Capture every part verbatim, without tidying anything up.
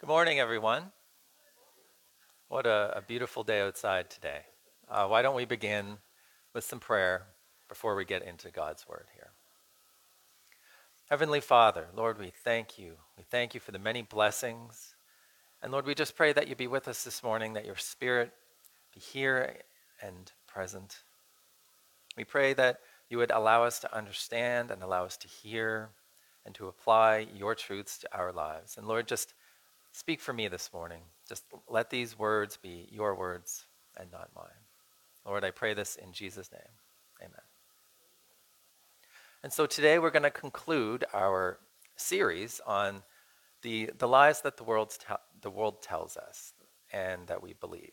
Good morning, everyone. What a, a beautiful day outside today. Uh, why don't we begin with some prayer before we get into God's word here? Heavenly Father, Lord, we thank you. We thank you for the many blessings. And Lord, we just pray that you be with us this morning, that your spirit be here and present. We pray that you would allow us to understand and allow us to hear and to apply your truths to our lives. And Lord, just speak for me this morning. Just let these words be your words and not mine. Lord, I pray this in Jesus' name. Amen. And so today we're going to conclude our series on the, the lies that the, world's te- the world tells us and that we believe.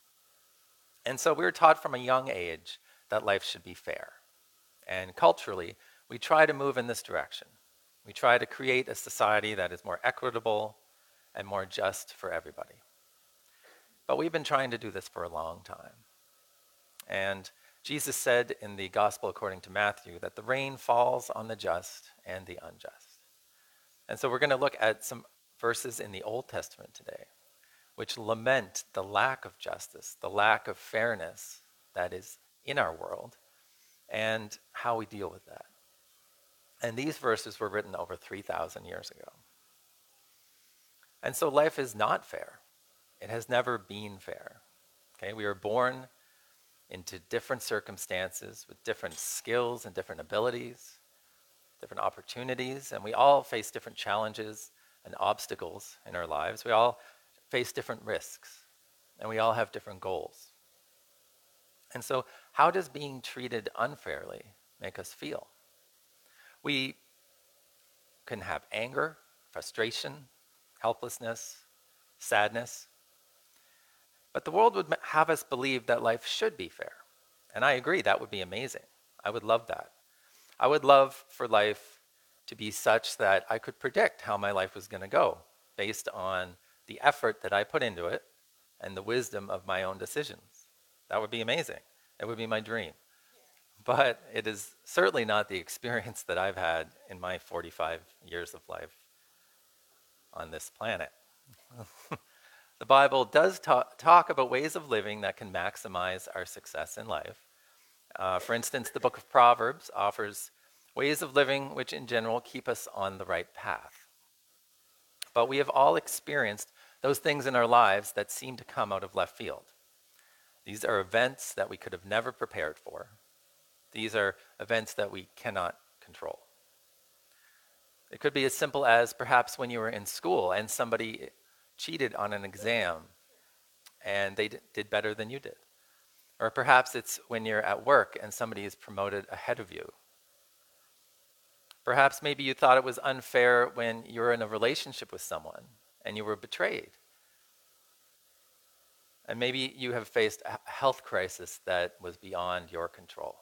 And so we were taught from a young age that life should be fair. And culturally, we try to move in this direction. We try to create a society that is more equitable and more just for everybody. But we've been trying to do this for a long time. And Jesus said in the Gospel according to Matthew that the rain falls on the just and the unjust. And so we're going to look at some verses in the Old Testament today, which lament the lack of justice, the lack of fairness that is in our world, and how we deal with that. And these verses were written over three thousand years ago. And so life is not fair. It has never been fair. Okay, we are born into different circumstances with different skills and different abilities, different opportunities, and we all face different challenges and obstacles in our lives. We all face different risks, and we all have different goals. And so, how does being treated unfairly make us feel? We can have anger, frustration, helplessness, sadness, but the world would have us believe that life should be fair. And I agree, that would be amazing. I would love that. I would love for life to be such that I could predict how my life was going to go based on the effort that I put into it and the wisdom of my own decisions. That would be amazing. It would be my dream. But it is certainly not the experience that I've had in my forty-five years of life on this planet. The Bible does ta- talk about ways of living that can maximize our success in life. Uh, for instance, the book of Proverbs offers ways of living which in general keep us on the right path. But we have all experienced those things in our lives that seem to come out of left field. These are events that we could have never prepared for. These are events that we cannot control. It could be as simple as perhaps when you were in school and somebody cheated on an exam and they d- did better than you did. Or perhaps it's when you're at work and somebody is promoted ahead of you. Perhaps maybe you thought it was unfair when you were in a relationship with someone and you were betrayed. And maybe you have faced a health crisis that was beyond your control.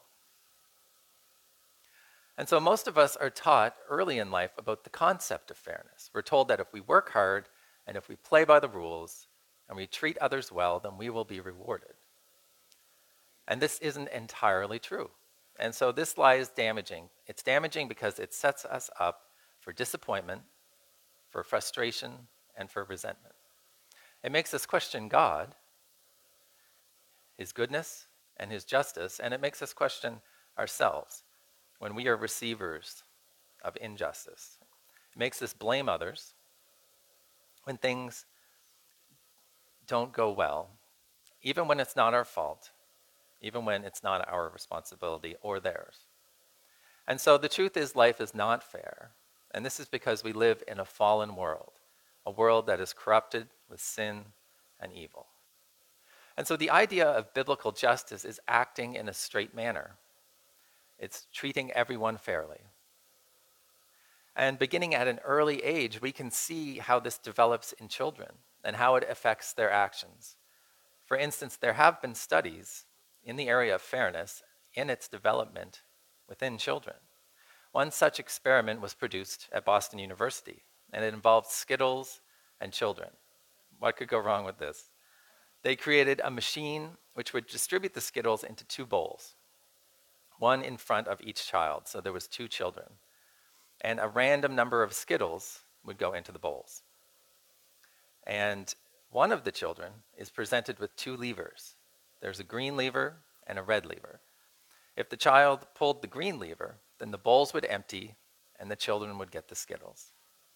And so most of us are taught early in life about the concept of fairness. We're told that if we work hard and if we play by the rules and we treat others well, then we will be rewarded. And this isn't entirely true. And so this lie is damaging. It's damaging because it sets us up for disappointment, for frustration, and for resentment. It makes us question God, his goodness, and his justice, and it makes us question ourselves when we are receivers of injustice. It makes us blame others when things don't go well, even when it's not our fault, even when it's not our responsibility or theirs. And so the truth is, life is not fair. And this is because we live in a fallen world, a world that is corrupted with sin and evil. And so the idea of biblical justice is acting in a straight manner. It's treating everyone fairly. And beginning at an early age, we can see how this develops in children and how it affects their actions. For instance, there have been studies in the area of fairness in its development within children. One such experiment was produced at Boston University, and it involved Skittles and children. What could go wrong with this? They created a machine which would distribute the Skittles into two bowls, one in front of each child, so there was two children. And a random number of Skittles would go into the bowls. And one of the children is presented with two levers. There's a green lever and a red lever. If the child pulled the green lever, then the bowls would empty and the children would get the Skittles.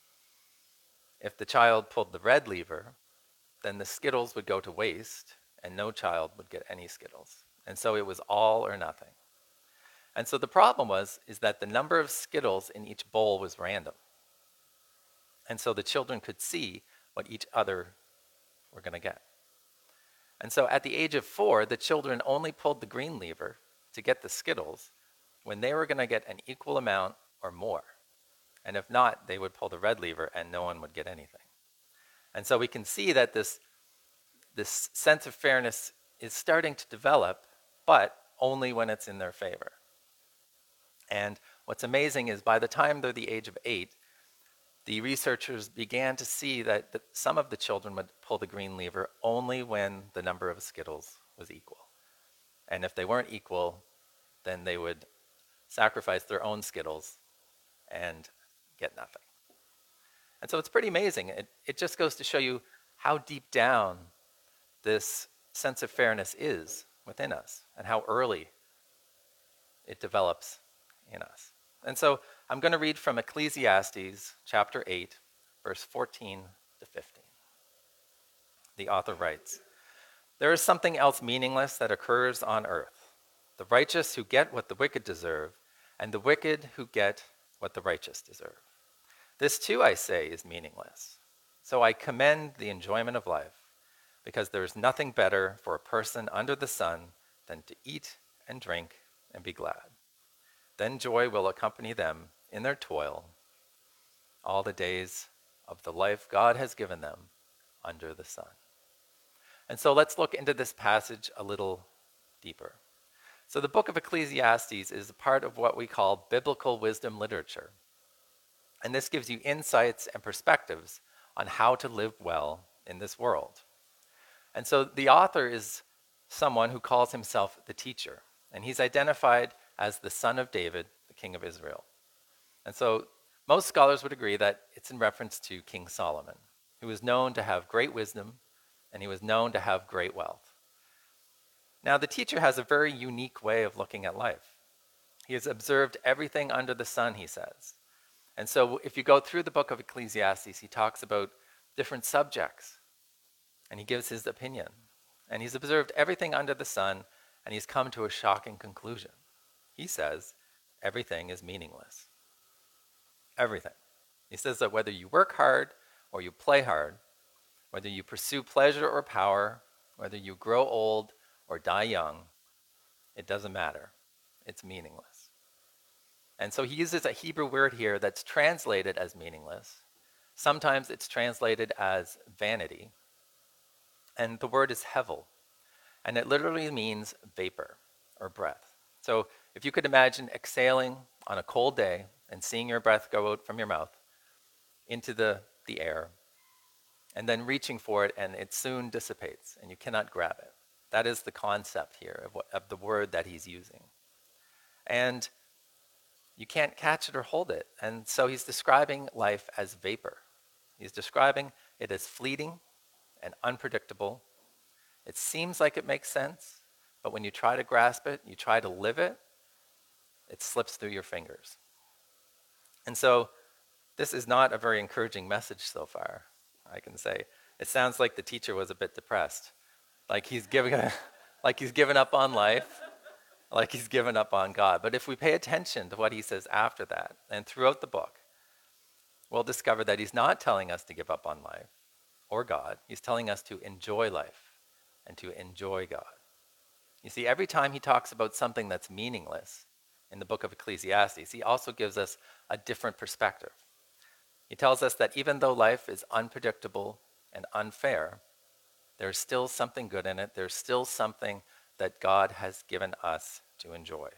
If the child pulled the red lever, then the Skittles would go to waste and no child would get any Skittles. And so it was all or nothing. And so the problem was is that the number of Skittles in each bowl was random. And so the children could see what each other were going to get. And so at the age of four, the children only pulled the green lever to get the Skittles when they were going to get an equal amount or more. And if not, they would pull the red lever and no one would get anything. And so we can see that this, this sense of fairness is starting to develop, but only when it's in their favor. And what's amazing is by the time they're the age of eight, the researchers began to see that the, some of the children would pull the green lever only when the number of Skittles was equal. And if they weren't equal, then they would sacrifice their own Skittles and get nothing. And so it's pretty amazing. It, it just goes to show you how deep down this sense of fairness is within us and how early it develops in us. And so I'm going to read from Ecclesiastes chapter eight, verse fourteen to fifteen. The author writes, "There is something else meaningless that occurs on earth. The righteous who get what the wicked deserve, and the wicked who get what the righteous deserve. This too, I say, is meaningless. So I commend the enjoyment of life, because there is nothing better for a person under the sun than to eat and drink and be glad. Then joy will accompany them in their toil all the days of the life God has given them under the sun." And so let's look into this passage a little deeper. So the book of Ecclesiastes is a part of what we call biblical wisdom literature. And this gives you insights and perspectives on how to live well in this world. And so the author is someone who calls himself the teacher. And he's identified as the son of David, the king of Israel. And so most scholars would agree that it's in reference to King Solomon, who was known to have great wisdom, and he was known to have great wealth. Now, the teacher has a very unique way of looking at life. He has observed everything under the sun, he says. And so if you go through the book of Ecclesiastes, he talks about different subjects, and he gives his opinion. And he's observed everything under the sun, and he's come to a shocking conclusion. He says, everything is meaningless. Everything. He says that whether you work hard or you play hard, whether you pursue pleasure or power, whether you grow old or die young, it doesn't matter. It's meaningless. And so he uses a Hebrew word here that's translated as meaningless. Sometimes it's translated as vanity. And the word is hevel. And it literally means vapor or breath. So if you could imagine exhaling on a cold day and seeing your breath go out from your mouth into the, the air, and then reaching for it, and it soon dissipates, and you cannot grab it. That is the concept here of, what, of the word that he's using. And you can't catch it or hold it. And so he's describing life as vapor. He's describing it as fleeting and unpredictable. It seems like it makes sense, but when you try to grasp it, you try to live it, it slips through your fingers. And so this is not a very encouraging message so far, I can say. It sounds like the teacher was a bit depressed, like he's giving, like he's given up on life, like he's given up on God. But if we pay attention to what he says after that, and throughout the book, we'll discover that he's not telling us to give up on life or God. He's telling us to enjoy life and to enjoy God. You see, every time he talks about something that's meaningless in the book of Ecclesiastes, he also gives us a different perspective. He tells us that even though life is unpredictable and unfair, there's still something good in it. There's still something that God has given us to enjoy.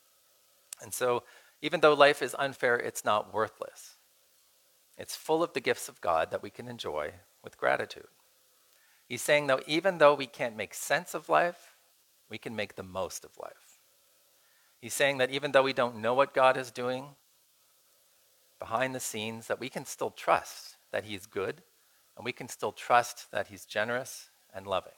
And so, even though life is unfair, it's not worthless. It's full of the gifts of God that we can enjoy with gratitude. He's saying that even though we can't make sense of life, we can make the most of life. He's saying that even though we don't know what God is doing behind the scenes, that we can still trust that he's good and we can still trust that he's generous and loving.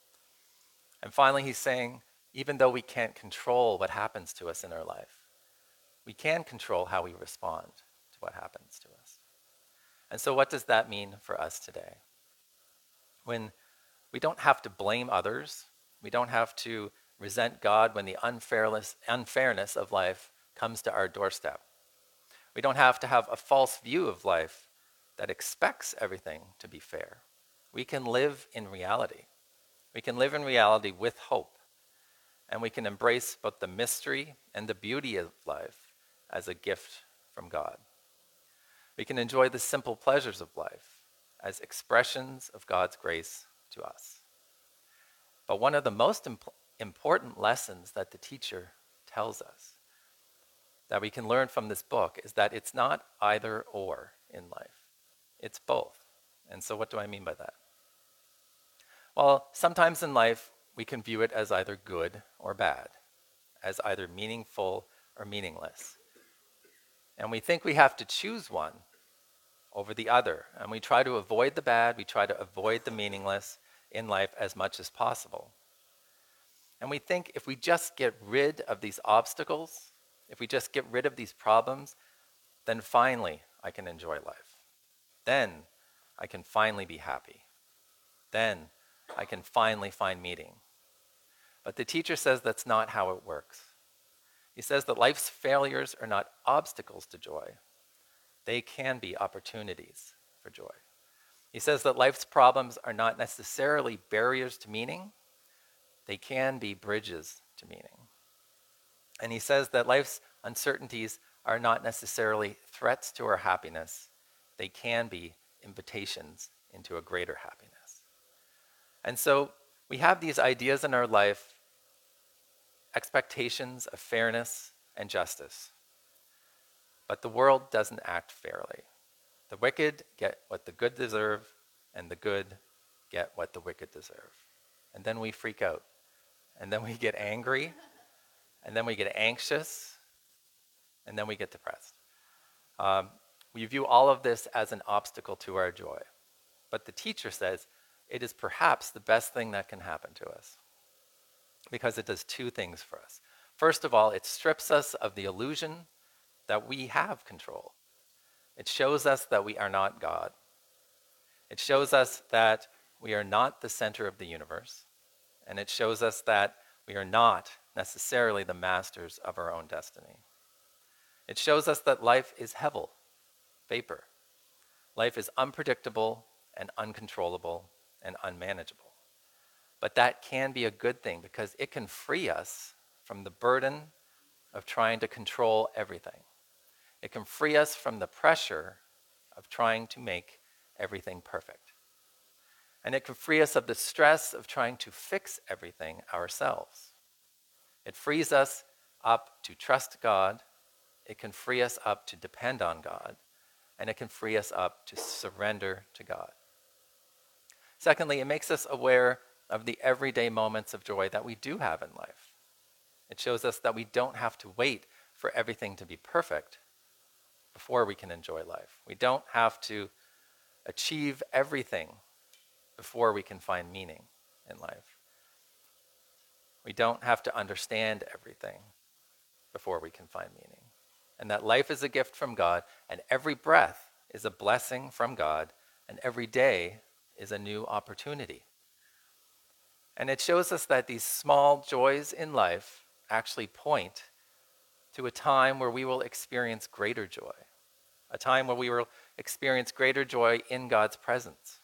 And finally, he's saying, even though we can't control what happens to us in our life, we can control how we respond to what happens to us. And so what does that mean for us today? When we don't have to blame others, we don't have to resent God when the unfairness, unfairness of life comes to our doorstep. We don't have to have a false view of life that expects everything to be fair. We can live in reality. We can live in reality with hope, and we can embrace both the mystery and the beauty of life as a gift from God. We can enjoy the simple pleasures of life as expressions of God's grace to us. But one of the most imp- important lessons that the teacher tells us that we can learn from this book is that it's not either or in life. It's both. And so what do I mean by that? Well, sometimes in life we can view it as either good or bad, as either meaningful or meaningless. And we think we have to choose one over the other. And we try to avoid the bad, we try to avoid the meaningless in life as much as possible. And we think if we just get rid of these obstacles, if we just get rid of these problems, then finally I can enjoy life. Then I can finally be happy. Then I can finally find meaning. But the teacher says that's not how it works. He says that life's failures are not obstacles to joy. They can be opportunities for joy. He says that life's problems are not necessarily barriers to meaning. They can be bridges to meaning. And he says that life's uncertainties are not necessarily threats to our happiness. They can be invitations into a greater happiness. And so we have these ideas in our life, expectations of fairness and justice. But the world doesn't act fairly. The wicked get what the good deserve, and the good get what the wicked deserve. And then we freak out. And then we get angry, and then we get anxious, and then we get depressed. Um, we view all of this as an obstacle to our joy. But the teacher says it is perhaps the best thing that can happen to us, because it does two things for us. First of all, it strips us of the illusion that we have control. It shows us that we are not God. It shows us that we are not the center of the universe. And it shows us that we are not necessarily the masters of our own destiny. It shows us that life is hevel, vapor. Life is unpredictable and uncontrollable and unmanageable. But that can be a good thing because it can free us from the burden of trying to control everything. It can free us from the pressure of trying to make everything perfect. And it can free us of the stress of trying to fix everything ourselves. It frees us up to trust God. It can free us up to depend on God. And it can free us up to surrender to God. Secondly, it makes us aware of the everyday moments of joy that we do have in life. It shows us that we don't have to wait for everything to be perfect before we can enjoy life. We don't have to achieve everything before we can find meaning in life. We don't have to understand everything before we can find meaning. And that life is a gift from God, and every breath is a blessing from God, and every day is a new opportunity. And it shows us that these small joys in life actually point to a time where we will experience greater joy, a time where we will experience greater joy in God's presence.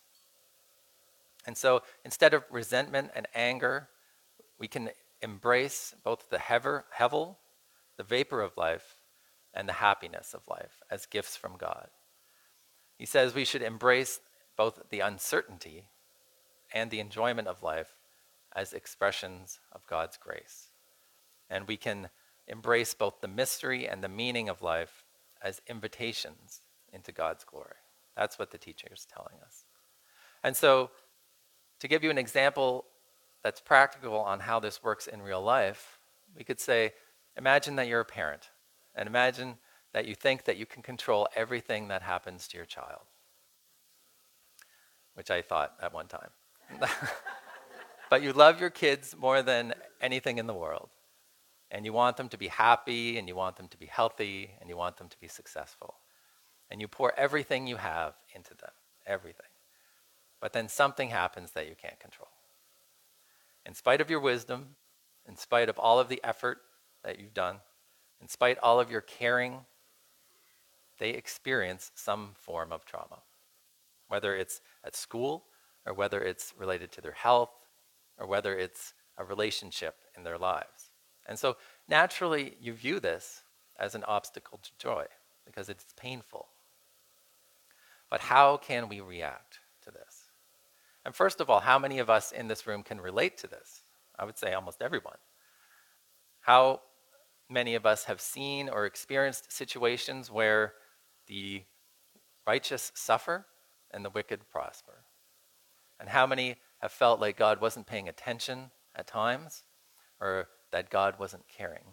And so instead of resentment and anger, we can embrace both the hever, hevel, the vapor of life, and the happiness of life as gifts from God. He says we should embrace both the uncertainty and the enjoyment of life as expressions of God's grace. And we can embrace both the mystery and the meaning of life as invitations into God's glory. That's what the teacher is telling us. And so, to give you an example that's practical on how this works in real life, we could say, imagine that you're a parent, and imagine that you think that you can control everything that happens to your child. which I thought at one time. But you love your kids more than anything in the world. And you want them to be happy, and you want them to be healthy, and you want them to be successful. And you pour everything you have into them, everything. But then something happens that you can't control. In spite of your wisdom, in spite of all of the effort that you've done, in spite of all of your caring, they experience some form of trauma. Whether it's at school, or whether it's related to their health, or whether it's a relationship in their lives. And so naturally you view this as an obstacle to joy because it's painful. But how can we react to this? And first of all, how many of us in this room can relate to this? I would say almost everyone. How many of us have seen or experienced situations where the righteous suffer and the wicked prosper? And how many have felt like God wasn't paying attention at times, or that God wasn't caring?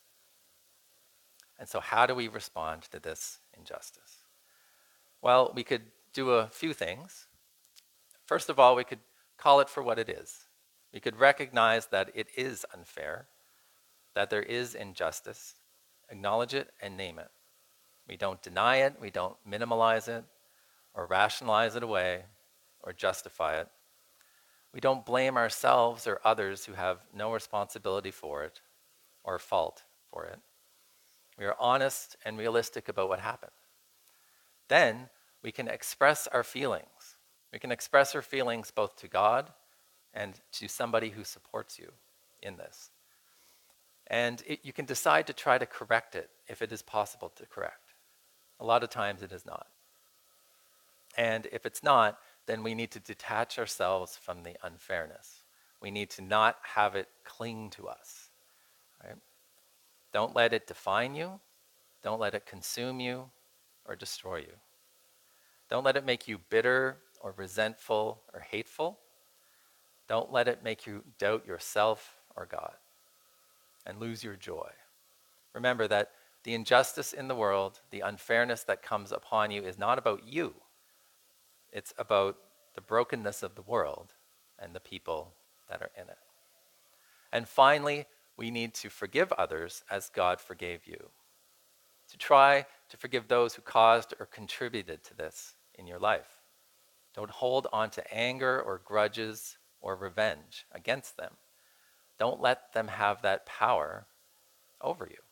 And so how do we respond to this injustice? Well, we could do a few things. First of all, we could call it for what it is. We could recognize that it is unfair, that there is injustice, acknowledge it and name it. We don't deny it, we don't minimalize it, or rationalize it away, or justify it. We don't blame ourselves or others who have no responsibility for it or fault for it. We are honest and realistic about what happened. Then we can express our feelings. We can express our feelings both to God and to somebody who supports you in this. And it, you can decide to try to correct it if it is possible to correct. A lot of times it is not. And if it's not, then we need to detach ourselves from the unfairness. We need to not have it cling to us. Right? Don't let it define you. Don't let it consume you or destroy you. Don't let it make you bitter or resentful or hateful. Don't let it make you doubt yourself or God and lose your joy. Remember that the injustice in the world, the unfairness that comes upon you is not about you. It's about the brokenness of the world and the people that are in it. And finally, we need to forgive others as God forgave you. To try to forgive those who caused or contributed to this in your life. Don't hold on to anger or grudges or revenge against them. Don't let them have that power over you,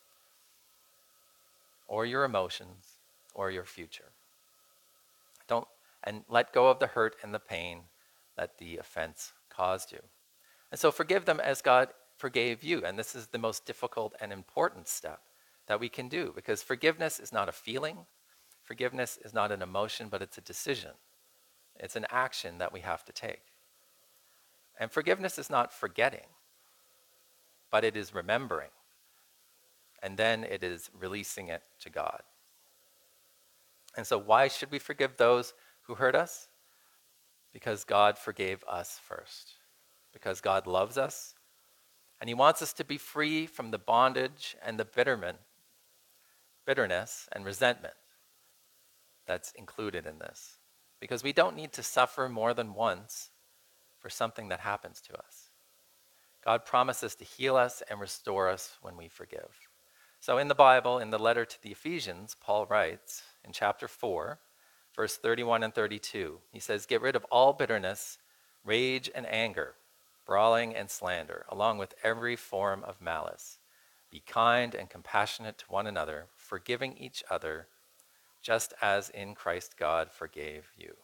or your emotions, or your future. Don't, and let go of the hurt and the pain that the offense caused you. And so forgive them as God forgave you. And this is the most difficult and important step that we can do, because forgiveness is not a feeling. Forgiveness is not an emotion, but it's a decision. It's an action that we have to take. And forgiveness is not forgetting, but it is remembering. And then it is releasing it to God. And so why should we forgive those who hurt us? Because God forgave us first. Because God loves us. And he wants us to be free from the bondage and the bitterment, bitterness and resentment that's included in this. Because we don't need to suffer more than once for something that happens to us. God promises to heal us and restore us when we forgive. So in the Bible, in the letter to the Ephesians, Paul writes in chapter four, verse thirty-one and thirty-two, he says, "Get rid of all bitterness, rage and anger, brawling and slander, along with every form of malice. Be kind and compassionate to one another, forgiving each other, just as in Christ God forgave you."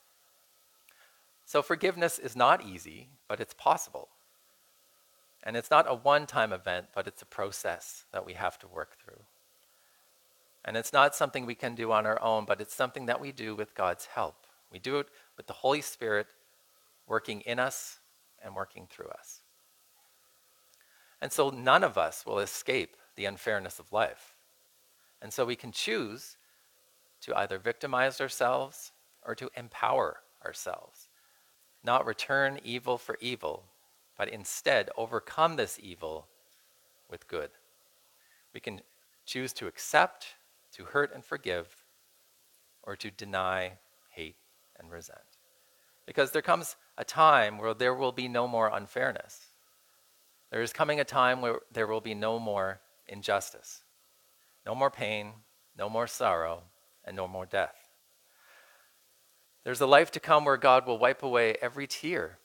So forgiveness is not easy, but it's possible. And it's not a one-time event, but it's a process that we have to work through. And it's not something we can do on our own, but it's something that we do with God's help. We do it with the Holy Spirit working in us and working through us. And so none of us will escape the unfairness of life. And so we can choose to either victimize ourselves or to empower ourselves. Not return evil for evil, but instead overcome this evil with good. We can choose to accept, to hurt and forgive, or to deny, hate, and resent. Because there comes a time where there will be no more unfairness. There is coming a time where there will be no more injustice, no more pain, no more sorrow, and no more death. There's a life to come where God will wipe away every tear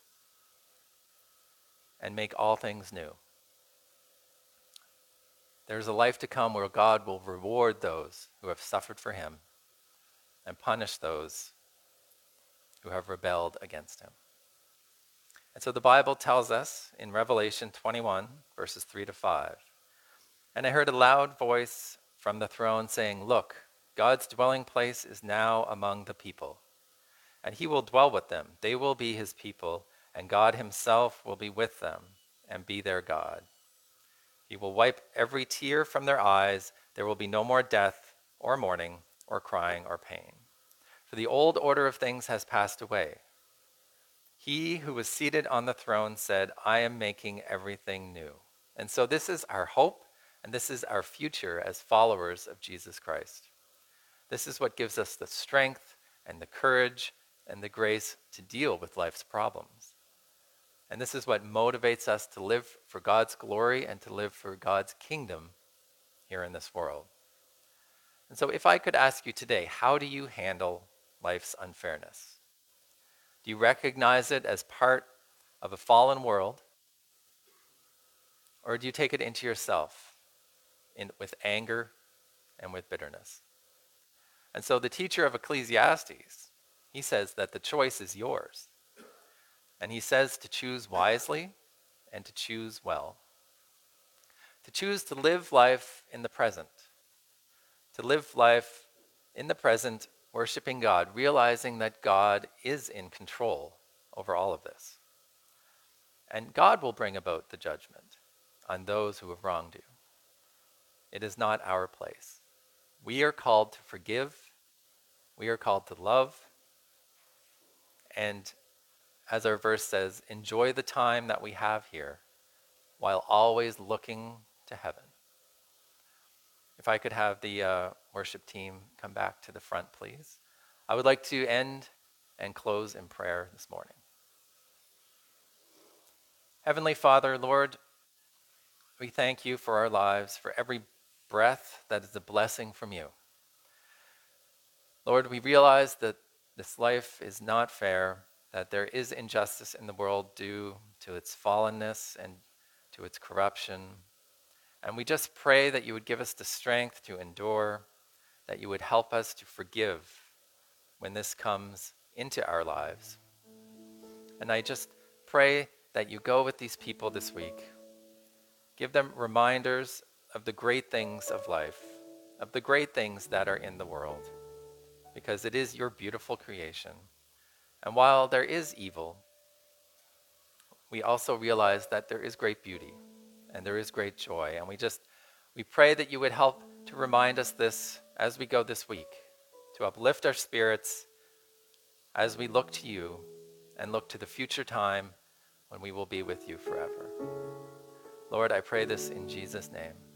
and make all things new. There's a life to come where God will reward those who have suffered for him and punish those who have rebelled against him. And so the Bible tells us in Revelation twenty-one, verses three to five, "And I heard a loud voice from the throne saying, 'Look, God's dwelling place is now among the people, and he will dwell with them. They will be his people, and God himself will be with them and be their God. He will wipe every tear from their eyes. There will be no more death or mourning or crying or pain. For the old order of things has passed away.' He who was seated on the throne said, 'I am making everything new.'" And so this is our hope, and this is our future as followers of Jesus Christ. This is what gives us the strength and the courage and the grace to deal with life's problems. And this is what motivates us to live for God's glory and to live for God's kingdom here in this world. And so if I could ask you today, how do you handle life's unfairness? Do you recognize it as part of a fallen world? Or do you take it into yourself in, with anger and with bitterness? And so the teacher of Ecclesiastes, he says that the choice is yours. And he says to choose wisely and to choose well. To choose to live life in the present. To live life in the present, worshiping God, realizing that God is in control over all of this. And God will bring about the judgment on those who have wronged you. It is not our place. We are called to forgive. We are called to love. And as our verse says, enjoy the time that we have here while always looking to heaven. If I could have the uh, worship team come back to the front, please. I would like to end and close in prayer this morning. Heavenly Father, Lord, we thank you for our lives, for every breath that is a blessing from you. Lord, we realize that this life is not fair, that there is injustice in the world due to its fallenness and to its corruption. And we just pray that you would give us the strength to endure, that you would help us to forgive when this comes into our lives. And I just pray that you go with these people this week. Give them reminders of the great things of life, of the great things that are in the world, because it is your beautiful creation. And while there is evil, we also realize that there is great beauty and there is great joy. And we just, we pray that you would help to remind us this as we go this week, to uplift our spirits as we look to you and look to the future time when we will be with you forever. Lord, I pray this in Jesus' name.